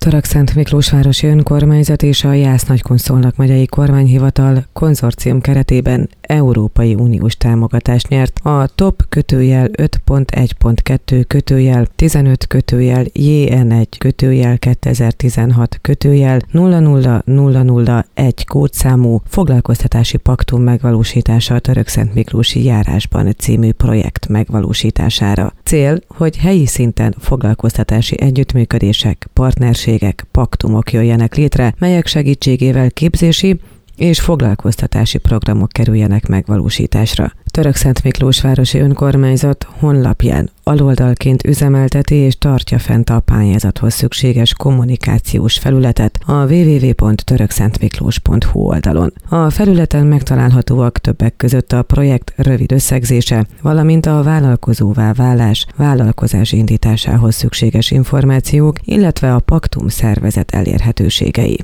Törökszentmiklósvárosi önkormányzat és a Jász-Nagykun-Szolnok megyei kormányhivatal konzorcium keretében Európai Uniós támogatást nyert a TOP.1.2-15-15-JN1-2016-0001 kódszámú foglalkoztatási paktum megvalósítása a Törökszentmiklósi járásban című projekt megvalósítására. Cél, hogy helyi szinten foglalkoztatási együttműködések, partnerségek, paktumok jöjjenek létre, melyek segítségével képzési és foglalkoztatási programok kerüljenek megvalósításra. Törökszentmiklósvárosi önkormányzat honlapján aloldalként üzemelteti és tartja fent a pályázathoz szükséges kommunikációs felületet a www.törökszentmiklós.hu oldalon. A felületen megtalálhatóak többek között a projekt rövid összegzése, valamint a vállalkozóvá válás, vállalkozás indításához szükséges információk, illetve a paktum szervezet elérhetőségei.